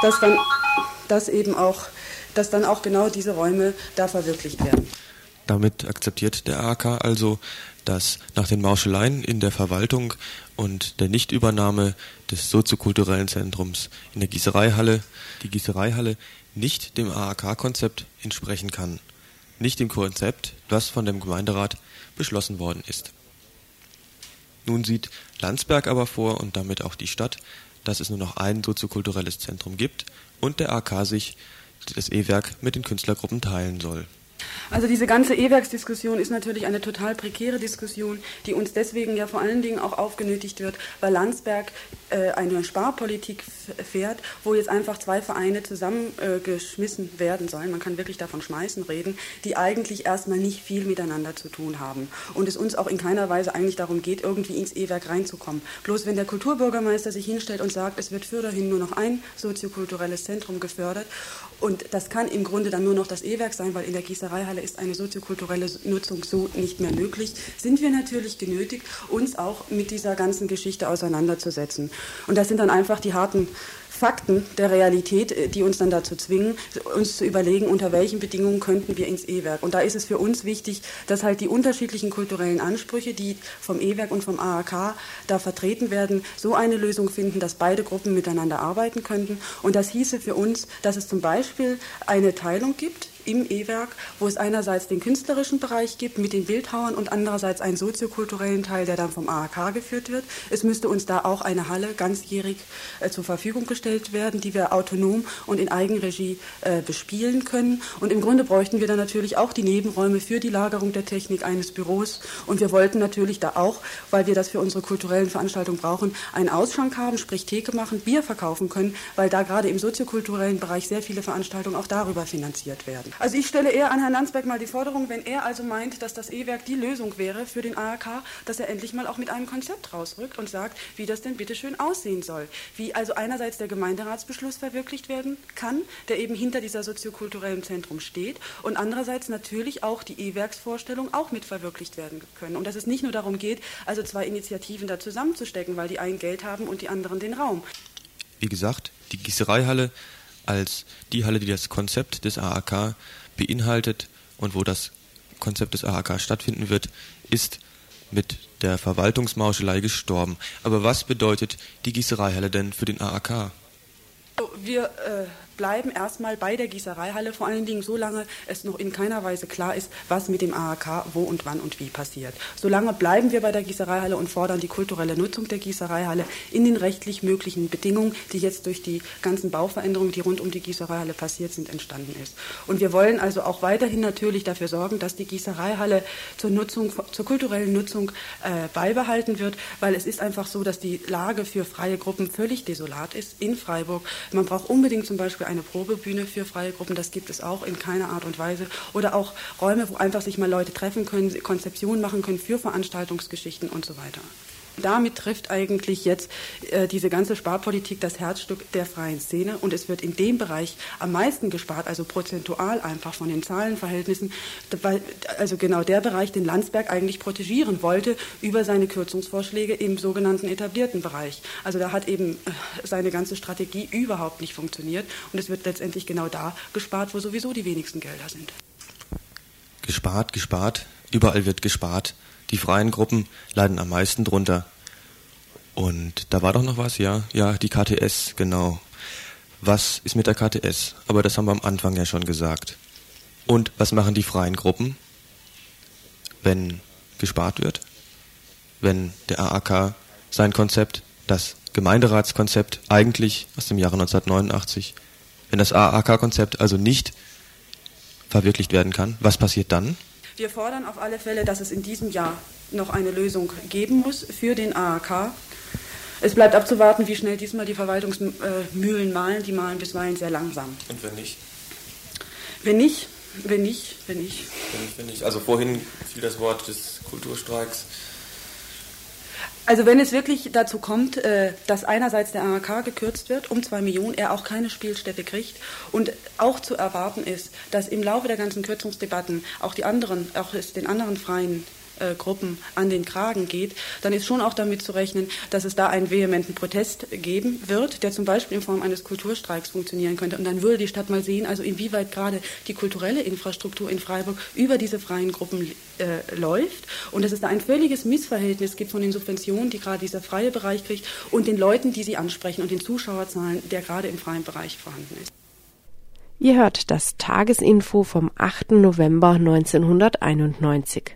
dass dann auch genau diese Räume da verwirklicht werden. Damit akzeptiert der AAK also, dass nach den Mauscheleien in der Verwaltung und der Nichtübernahme des soziokulturellen Zentrums in der Gießereihalle die Gießereihalle nicht dem AAK-Konzept entsprechen kann, nicht dem Konzept, das von dem Gemeinderat beschlossen worden ist. Nun sieht Landsberg aber vor und damit auch die Stadt, dass es nur noch ein soziokulturelles Zentrum gibt und der AAK sich das E-Werk mit den Künstlergruppen teilen soll. Also diese ganze E-Werksdiskussion ist natürlich eine total prekäre Diskussion, die uns deswegen ja vor allen Dingen auch aufgenötigt wird, weil Landsberg eine Sparpolitik fährt, wo jetzt einfach zwei Vereine zusammengeschmissen werden sollen, man kann wirklich davon schmeißen reden, die eigentlich erstmal nicht viel miteinander zu tun haben und es uns auch in keiner Weise eigentlich darum geht, irgendwie ins E-Werk reinzukommen. Bloß wenn der Kulturbürgermeister sich hinstellt und sagt, es wird fürderhin nur noch ein soziokulturelles Zentrum gefördert und das kann im Grunde dann nur noch das E-Werk sein, weil in der Gießereihalle ist eine soziokulturelle Nutzung so nicht mehr möglich, sind wir natürlich genötigt, uns auch mit dieser ganzen Geschichte auseinanderzusetzen. Und das sind dann einfach die harten Fakten der Realität, die uns dann dazu zwingen, uns zu überlegen, unter welchen Bedingungen könnten wir ins E-Werk. Und da ist es für uns wichtig, dass halt die unterschiedlichen kulturellen Ansprüche, die vom E-Werk und vom AAK da vertreten werden, so eine Lösung finden, dass beide Gruppen miteinander arbeiten könnten. Und das hieße für uns, dass es zum Beispiel eine Teilung gibt im E-Werk, wo es einerseits den künstlerischen Bereich gibt mit den Bildhauern und andererseits einen soziokulturellen Teil, der dann vom AAK geführt wird. Es müsste uns da auch eine Halle ganzjährig zur Verfügung gestellt werden, die wir autonom und in Eigenregie bespielen können. Und im Grunde bräuchten wir dann natürlich auch die Nebenräume für die Lagerung der Technik eines Büros. Und wir wollten natürlich da auch, weil wir das für unsere kulturellen Veranstaltungen brauchen, einen Ausschank haben, sprich Theke machen, Bier verkaufen können, weil da gerade im soziokulturellen Bereich sehr viele Veranstaltungen auch darüber finanziert werden. Also ich stelle eher an Herrn Landsberg mal die Forderung, wenn er also meint, dass das E-Werk die Lösung wäre für den AAK, dass er endlich mal auch mit einem Konzept rausrückt und sagt, wie das denn bitte schön aussehen soll. Wie also einerseits der Gemeinderatsbeschluss verwirklicht werden kann, der eben hinter dieser soziokulturellen Zentrum steht und andererseits natürlich auch die E-Werksvorstellung auch mit verwirklicht werden können. Und dass es nicht nur darum geht, also zwei Initiativen da zusammenzustecken, weil die einen Geld haben und die anderen den Raum. Wie gesagt, die Gießereihalle als die Halle, die das Konzept des AAK beinhaltet und wo das Konzept des AAK stattfinden wird, ist mit der Verwaltungsmauschelei gestorben. Aber was bedeutet die Gießereihalle denn für den AAK? Wir bleiben erstmal bei der Gießereihalle, vor allen Dingen solange es noch in keiner Weise klar ist, was mit dem AAK wo und wann und wie passiert. Solange bleiben wir bei der Gießereihalle und fordern die kulturelle Nutzung der Gießereihalle in den rechtlich möglichen Bedingungen, die jetzt durch die ganzen Bauveränderungen, die rund um die Gießereihalle passiert sind, entstanden ist. Und wir wollen also auch weiterhin natürlich dafür sorgen, dass die Gießereihalle zur kulturellen Nutzung beibehalten wird, weil es ist einfach so, dass die Lage für freie Gruppen völlig desolat ist in Freiburg. Man braucht unbedingt zum Beispiel eine Probebühne für freie Gruppen, das gibt es auch in keiner Art und Weise. Oder auch Räume, wo einfach sich mal Leute treffen können, Konzeptionen machen können für Veranstaltungsgeschichten und so weiter. Damit trifft eigentlich jetzt diese ganze Sparpolitik das Herzstück der freien Szene und es wird in dem Bereich am meisten gespart, also prozentual einfach von den Zahlenverhältnissen, also genau der Bereich, den Landsberg eigentlich protegieren wollte über seine Kürzungsvorschläge im sogenannten etablierten Bereich. Also da hat eben seine ganze Strategie überhaupt nicht funktioniert und es wird letztendlich genau da gespart, wo sowieso die wenigsten Gelder sind. Gespart. Überall wird gespart. Die freien Gruppen leiden am meisten drunter. Und da war doch noch was, ja? Ja, die KTS, genau. Was ist mit der KTS? Aber das haben wir am Anfang ja schon gesagt. Und was machen die freien Gruppen, wenn gespart wird? Wenn der AAK sein Konzept, das Gemeinderatskonzept eigentlich aus dem Jahre 1989, wenn das AAK-Konzept also nicht verwirklicht werden kann, was passiert dann? Wir fordern auf alle Fälle, dass es in diesem Jahr noch eine Lösung geben muss für den AAK. Es bleibt abzuwarten, wie schnell diesmal die Verwaltungsmühlen mahlen. Die mahlen bisweilen sehr langsam. Und wenn nicht? Wenn nicht. Also vorhin fiel das Wort des Kulturstreiks. Also wenn es wirklich dazu kommt, dass einerseits der AAK gekürzt wird um 2 Millionen, er auch keine Spielstätte kriegt und auch zu erwarten ist, dass im Laufe der ganzen Kürzungsdebatten auch den anderen freien Gruppen an den Kragen geht, dann ist schon auch damit zu rechnen, dass es da einen vehementen Protest geben wird, der zum Beispiel in Form eines Kulturstreiks funktionieren könnte. Und dann würde die Stadt mal sehen, also inwieweit gerade die kulturelle Infrastruktur in Freiburg über diese freien Gruppen läuft und dass es da ein völliges Missverhältnis gibt von den Subventionen, die gerade dieser freie Bereich kriegt und den Leuten, die sie ansprechen und den Zuschauerzahlen, der gerade im freien Bereich vorhanden ist. Ihr hört das Tagesinfo vom 8. November 1991.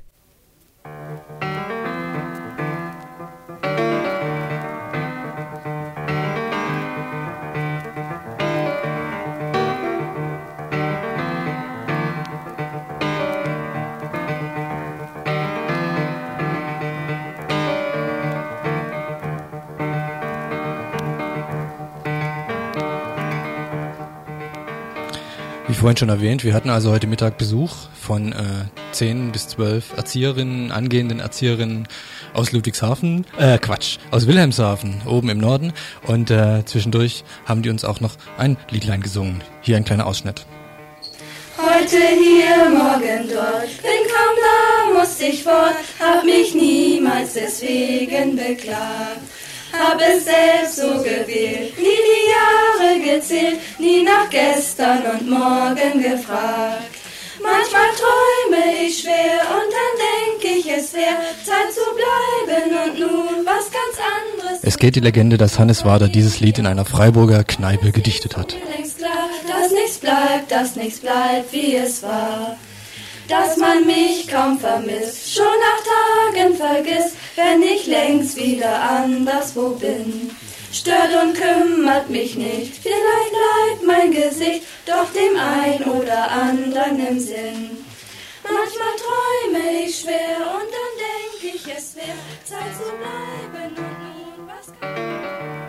Wie vorhin schon erwähnt, wir hatten also heute Mittag Besuch von 10 bis 12 Erzieherinnen, angehenden Erzieherinnen aus Ludwigshafen, aus Wilhelmshaven, oben im Norden. Und zwischendurch haben die uns auch noch ein Liedlein gesungen. Hier ein kleiner Ausschnitt. Heute hier, morgen dort, bin kaum da, muss ich fort, hab mich niemals deswegen beklagt. Hab es selbst so gewählt, nie die Jahre gezählt, nie nach gestern und morgen gefragt. Manchmal träume ich schwer und dann denk ich, es wär Zeit zu bleiben und nun was ganz anderes. Es geht die Legende, dass Hannes Wader dieses Lied in einer Freiburger Kneipe gedichtet hat. Mir längst klar, dass nichts bleibt, wie es war. Dass man mich kaum vermisst, schon nach Tagen vergisst, wenn ich längst wieder anderswo bin. Stört und kümmert mich nicht, vielleicht bleibt mein Gesicht doch dem ein oder anderen im Sinn. Manchmal träume ich schwer und dann denk ich, es wär Zeit zu bleiben und nun was kann...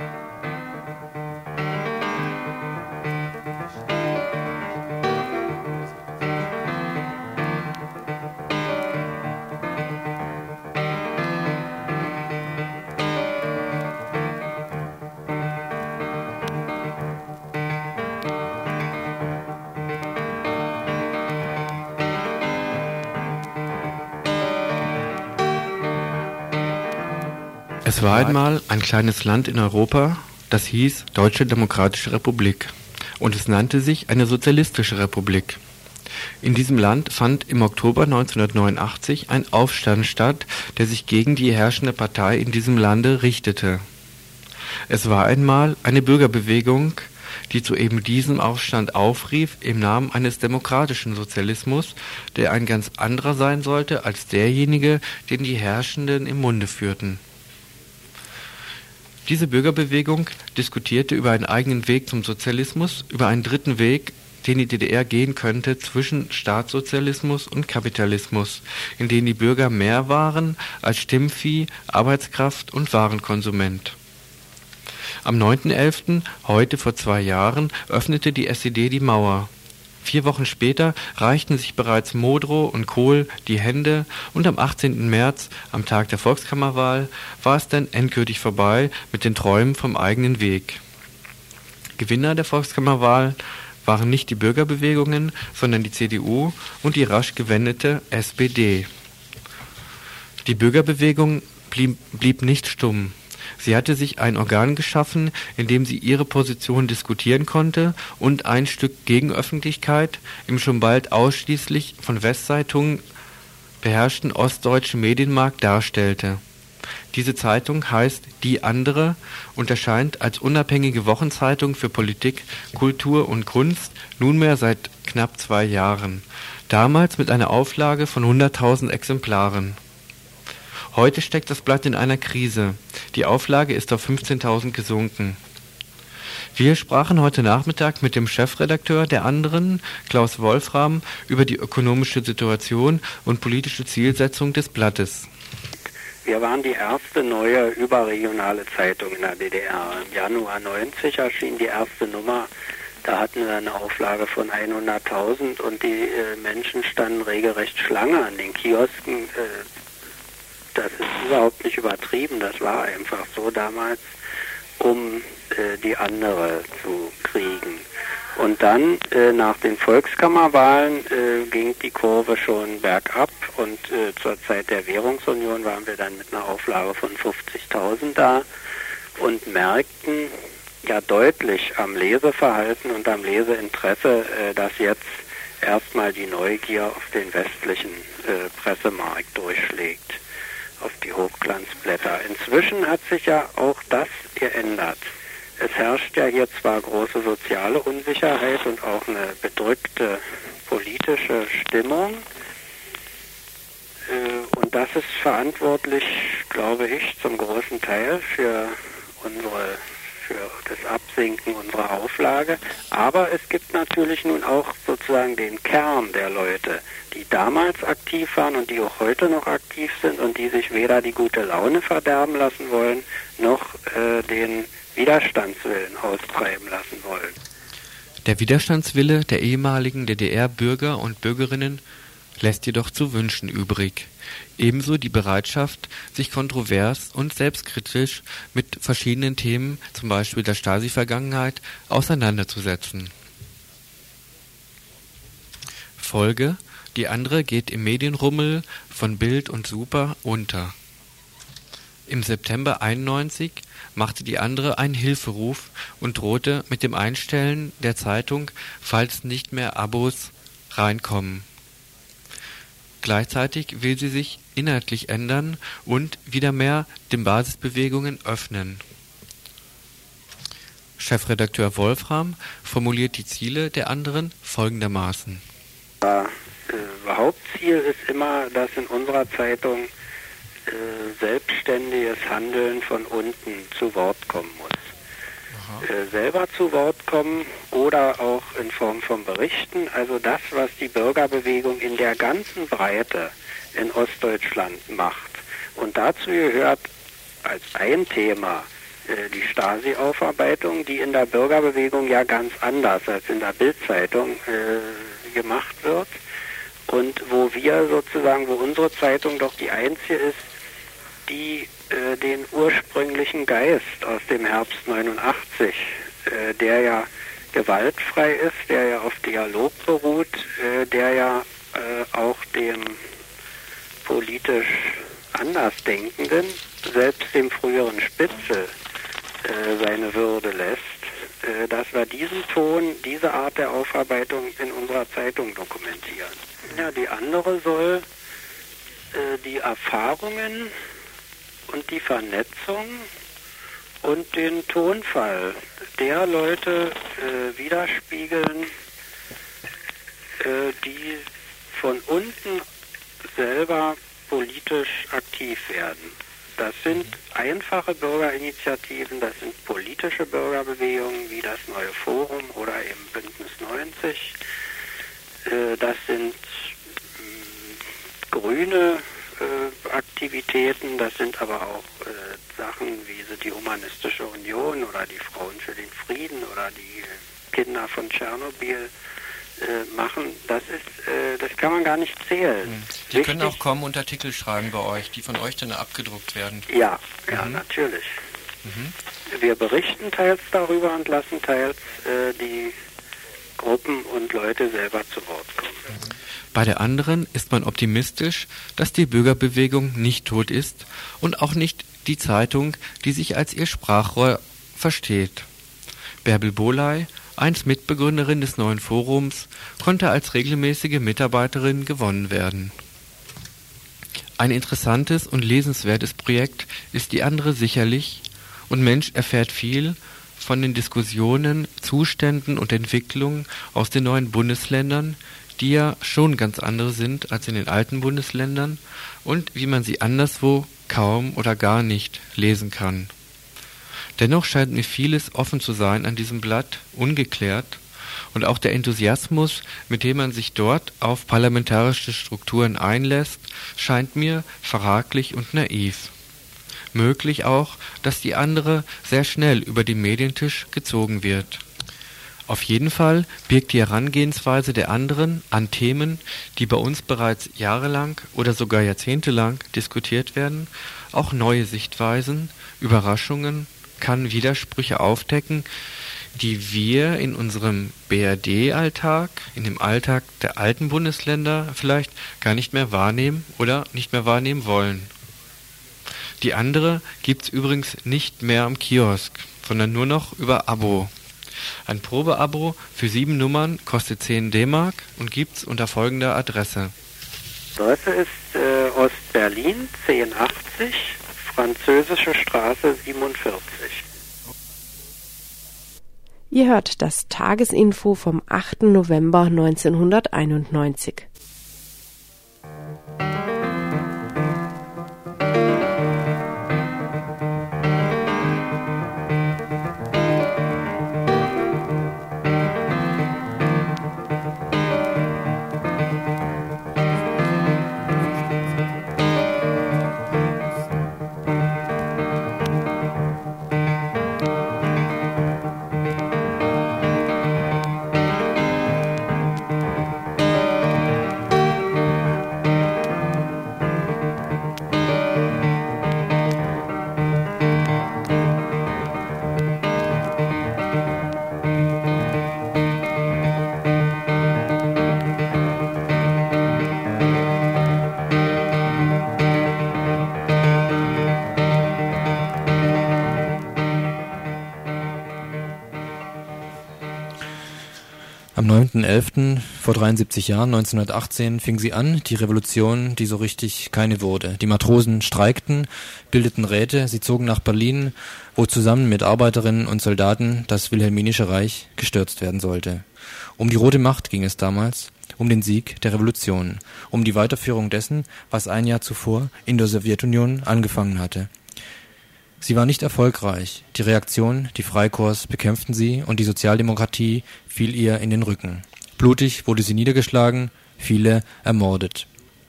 Es war einmal ein kleines Land in Europa, das hieß Deutsche Demokratische Republik und es nannte sich eine sozialistische Republik. In diesem Land fand im Oktober 1989 ein Aufstand statt, der sich gegen die herrschende Partei in diesem Lande richtete. Es war einmal eine Bürgerbewegung, die zu eben diesem Aufstand aufrief im Namen eines demokratischen Sozialismus, der ein ganz anderer sein sollte als derjenige, den die Herrschenden im Munde führten. Diese Bürgerbewegung diskutierte über einen eigenen Weg zum Sozialismus, über einen dritten Weg, den die DDR gehen könnte zwischen Staatssozialismus und Kapitalismus, in dem die Bürger mehr waren als Stimmvieh, Arbeitskraft und Warenkonsument. Am 9.11., heute vor 2 Jahren, öffnete die SED die Mauer. 4 Wochen später reichten sich bereits Modrow und Kohl die Hände und am 18. März, am Tag der Volkskammerwahl, war es dann endgültig vorbei mit den Träumen vom eigenen Weg. Gewinner der Volkskammerwahl waren nicht die Bürgerbewegungen, sondern die CDU und die rasch gewendete SPD. Die Bürgerbewegung blieb nicht stumm. Sie hatte sich ein Organ geschaffen, in dem sie ihre Position diskutieren konnte und ein Stück Gegenöffentlichkeit im schon bald ausschließlich von Westzeitungen beherrschten ostdeutschen Medienmarkt darstellte. Diese Zeitung heißt Die Andere und erscheint als unabhängige Wochenzeitung für Politik, Kultur und Kunst nunmehr seit knapp 2 Jahren, damals mit einer Auflage von 100.000 Exemplaren. Heute steckt das Blatt in einer Krise. Die Auflage ist auf 15.000 gesunken. Wir sprachen heute Nachmittag mit dem Chefredakteur der Anderen, Klaus Wolfram, über die ökonomische Situation und politische Zielsetzung des Blattes. Wir waren die erste neue überregionale Zeitung in der DDR. Im Januar 90 erschien die erste Nummer. Da hatten wir eine Auflage von 100.000 und die Menschen standen regelrecht Schlange an den Kiosken. Das ist überhaupt nicht übertrieben, das war einfach so damals, um die Andere zu kriegen. Und dann nach den Volkskammerwahlen ging die Kurve schon bergab und zur Zeit der Währungsunion waren wir dann mit einer Auflage von 50.000 da und merkten ja deutlich am Leseverhalten und am Leseinteresse, dass jetzt erstmal die Neugier auf den westlichen Pressemarkt durchschlägt, auf die Hochglanzblätter. Inzwischen hat sich ja auch das geändert. Es herrscht ja hier zwar große soziale Unsicherheit und auch eine bedrückte politische Stimmung. Und das ist verantwortlich, glaube ich, zum großen Teil für das Absinken unserer Auflage. Aber es gibt natürlich nun auch sozusagen den Kern der Leute, die damals aktiv waren und die auch heute noch aktiv sind und die sich weder die gute Laune verderben lassen wollen, noch den Widerstandswillen austreiben lassen wollen. Der Widerstandswille der ehemaligen DDR-Bürger und Bürgerinnen lässt jedoch zu wünschen übrig. Ebenso die Bereitschaft, sich kontrovers und selbstkritisch mit verschiedenen Themen, zum Beispiel der Stasi-Vergangenheit, auseinanderzusetzen. Folge: Die Andere geht im Medienrummel von Bild und Super unter. Im September 91 machte die Andere einen Hilferuf und drohte mit dem Einstellen der Zeitung, falls nicht mehr Abos reinkommen. Gleichzeitig will sie sich inhaltlich ändern und wieder mehr den Basisbewegungen öffnen. Chefredakteur Wolfram formuliert die Ziele der Anderen folgendermaßen. Hauptziel ist immer, dass in unserer Zeitung selbstständiges Handeln von unten zu Wort kommen muss. Selber zu Wort kommen oder auch in Form von Berichten, also das, was die Bürgerbewegung in der ganzen Breite in Ostdeutschland macht. Und dazu gehört als ein Thema die Stasi-Aufarbeitung, die in der Bürgerbewegung ja ganz anders als in der Bild-Zeitung gemacht wird. Und wo unsere Zeitung doch die einzige ist, die den ursprünglichen Geist aus dem Herbst 89, der ja gewaltfrei ist, der ja auf Dialog beruht, der ja auch dem politisch Andersdenkenden, selbst dem früheren Spitzel, seine Würde lässt, dass wir diesen Ton, diese Art der Aufarbeitung in unserer Zeitung dokumentieren. Ja, die Andere soll die Erfahrungen und die Vernetzung und den Tonfall der Leute widerspiegeln, die von unten selber politisch aktiv werden. Das sind einfache Bürgerinitiativen, das sind politische Bürgerbewegungen wie das Neue Forum oder eben Bündnis 90. Das sind grüne Aktivitäten, das sind aber auch Sachen wie die Humanistische Union oder die Frauen für den Frieden oder die Kinder von Tschernobyl machen. Das kann man gar nicht zählen. Die können auch kommen und Artikel schreiben bei euch, die von euch dann abgedruckt werden. Ja, natürlich. Wir berichten teils darüber und lassen teils die Gruppen und Leute selber zu Wort kommen. Bei der Anderen ist man optimistisch, dass die Bürgerbewegung nicht tot ist und auch nicht die Zeitung, die sich als ihr Sprachrohr versteht. Bärbel Bohley, einst Mitbegründerin des Neuen Forums, konnte als regelmäßige Mitarbeiterin gewonnen werden. Wir berichten teils darüber und lassen teils die Gruppen und Leute selber zu Wort kommen. Bei der Anderen ist man optimistisch, dass die Bürgerbewegung nicht tot ist und auch nicht die Zeitung, die sich als ihr Sprachrohr versteht. Bärbel Bohley, einst Mitbegründerin des Neuen Forums, konnte als regelmäßige Mitarbeiterin gewonnen werden. Ein interessantes und lesenswertes Projekt ist die andere sicherlich, und Mensch erfährt viel von den Diskussionen, Zuständen und Entwicklungen aus den neuen Bundesländern, die ja schon ganz andere sind als in den alten Bundesländern und wie man sie anderswo kaum oder gar nicht lesen kann. Dennoch scheint mir vieles offen zu sein an diesem Blatt, ungeklärt, und auch der Enthusiasmus, mit dem man sich dort auf parlamentarische Strukturen einlässt, scheint mir vertraglich und naiv. Möglich auch, dass die andere sehr schnell über den Medientisch gezogen wird. Auf jeden Fall birgt die Herangehensweise der anderen an Themen, die bei uns bereits jahrelang oder sogar jahrzehntelang diskutiert werden, auch neue Sichtweisen, Überraschungen, kann Widersprüche aufdecken, die wir in unserem BRD-Alltag, in dem Alltag der alten Bundesländer vielleicht gar nicht mehr wahrnehmen oder nicht mehr wahrnehmen wollen. Die andere gibt's übrigens nicht mehr am Kiosk, sondern nur noch über Abo. Ein Probeabo für 7 Nummern kostet 10 D-Mark und gibt's unter folgender Adresse. Adresse ist Ostberlin 1080, Französische Straße 47. Ihr hört das Tagesinfo vom 8. November 1991. Am 9.11. vor 73 Jahren, 1918, fing sie an, die Revolution, die so richtig keine wurde. Die Matrosen streikten, bildeten Räte, sie zogen nach Berlin, wo zusammen mit Arbeiterinnen und Soldaten das Wilhelminische Reich gestürzt werden sollte. Um die Rote Macht ging es damals, um den Sieg der Revolution, um die Weiterführung dessen, was ein Jahr zuvor in der Sowjetunion angefangen hatte. Sie war nicht erfolgreich. Die Reaktion, die Freikorps bekämpften sie und die Sozialdemokratie fiel ihr in den Rücken. Blutig wurde sie niedergeschlagen, viele ermordet.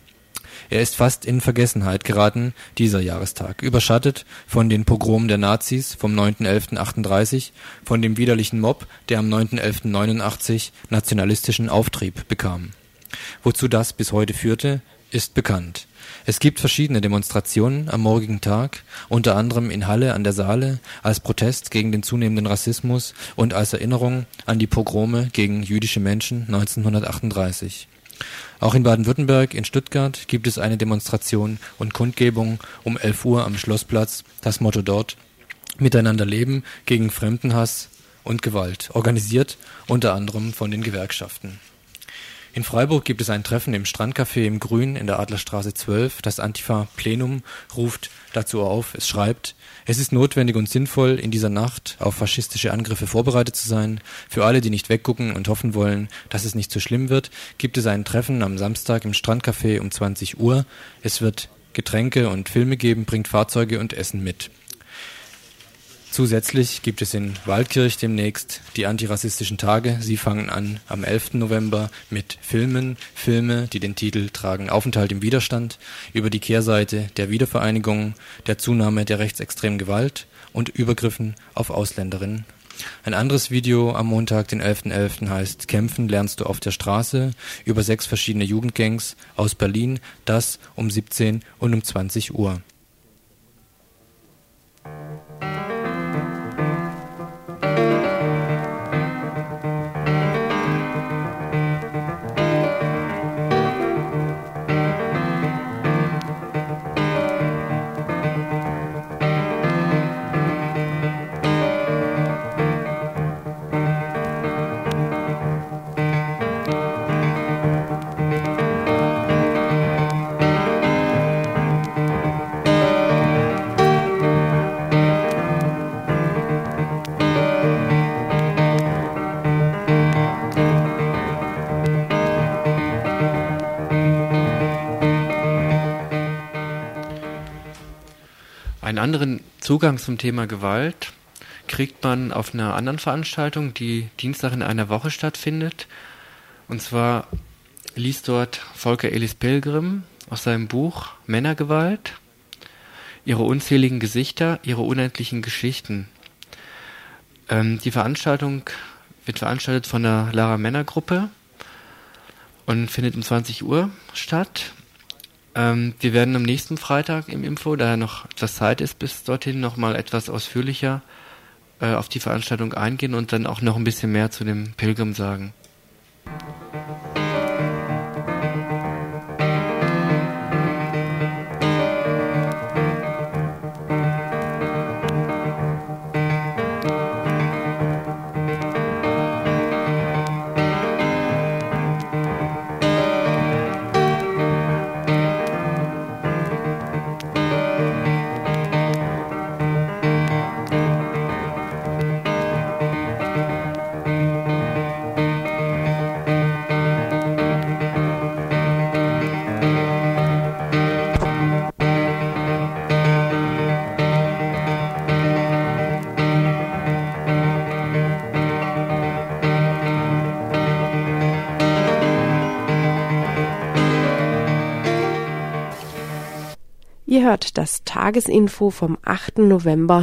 Er ist fast in Vergessenheit geraten, dieser Jahrestag, überschattet von den Pogromen der Nazis vom 9.11.38, von dem widerlichen Mob, der am 9.11.89 nationalistischen Auftrieb bekam. Wozu das bis heute führte, ist bekannt. Es gibt verschiedene Demonstrationen am morgigen Tag, unter anderem in Halle an der Saale, als Protest gegen den zunehmenden Rassismus und als Erinnerung an die Pogrome gegen jüdische Menschen 1938. Auch in Baden-Württemberg, in Stuttgart, gibt es eine Demonstration und Kundgebung um 11 Uhr am Schlossplatz. Das Motto dort: Miteinander leben gegen Fremdenhass und Gewalt, organisiert unter anderem von den Gewerkschaften. In Freiburg gibt es ein Treffen im Strandcafé im Grün in der Adlerstraße 12. Das Antifa-Plenum ruft dazu auf. Es schreibt: Es ist notwendig und sinnvoll, in dieser Nacht auf faschistische Angriffe vorbereitet zu sein. Für alle, die nicht weggucken und hoffen wollen, dass es nicht so schlimm wird, gibt es ein Treffen am Samstag im Strandcafé um 20 Uhr. Es wird Getränke und Filme geben, bringt Fahrzeuge und Essen mit. Zusätzlich gibt es in Waldkirch demnächst die antirassistischen Tage. Sie fangen an am 11. November mit Filme, die den Titel tragen: Aufenthalt im Widerstand, über die Kehrseite der Wiedervereinigung, der Zunahme der rechtsextremen Gewalt und Übergriffen auf Ausländerinnen. Ein anderes Video am Montag, den 11.11. heißt Kämpfen lernst du auf der Straße, über 6 verschiedene Jugendgangs aus Berlin, das um 17 und um 20 Uhr. anderen Zugang zum Thema Gewalt kriegt man auf einer anderen Veranstaltung, die Dienstag in einer Woche stattfindet. Und zwar liest dort Volker Elis Pilgrim aus seinem Buch Männergewalt, ihre unzähligen Gesichter, ihre unendlichen Geschichten. Die Veranstaltung wird veranstaltet von der Lara Männergruppe und findet um 20 Uhr statt. Wir werden am nächsten Freitag im Info, da ja noch etwas Zeit ist bis dorthin, nochmal etwas ausführlicher auf die Veranstaltung eingehen und dann auch noch ein bisschen mehr zu dem Pilgrim sagen. Ihr hört das Tagesinfo vom 8. November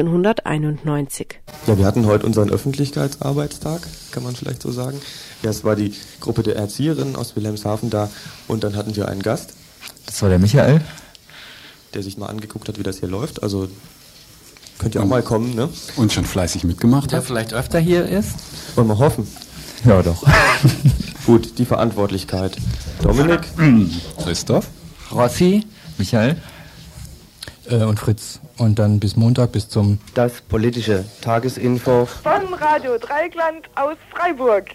1991. Ja, wir hatten heute unseren Öffentlichkeitsarbeitstag, kann man vielleicht so sagen. Erst war die Gruppe der Erzieherinnen aus Wilhelmshaven da und dann hatten wir einen Gast. Das war der Michael. Der sich mal angeguckt hat, wie das hier läuft. Also könnt ihr auch mal kommen, ne? Und schon fleißig mitgemacht Der hat. vielleicht öfter hier ist. Wollen wir hoffen. Ja, doch. Gut, die Verantwortlichkeit. Dominik. Christoph. Rossi. Michael. Und Fritz. Und dann bis Montag, bis zum... Das politische Tagesinfo Von Radio Dreieckland aus Freiburg.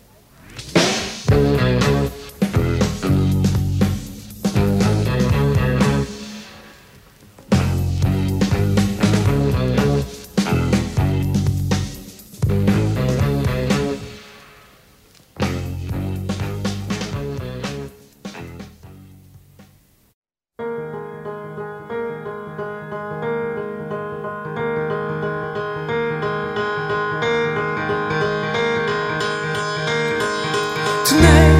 Tonight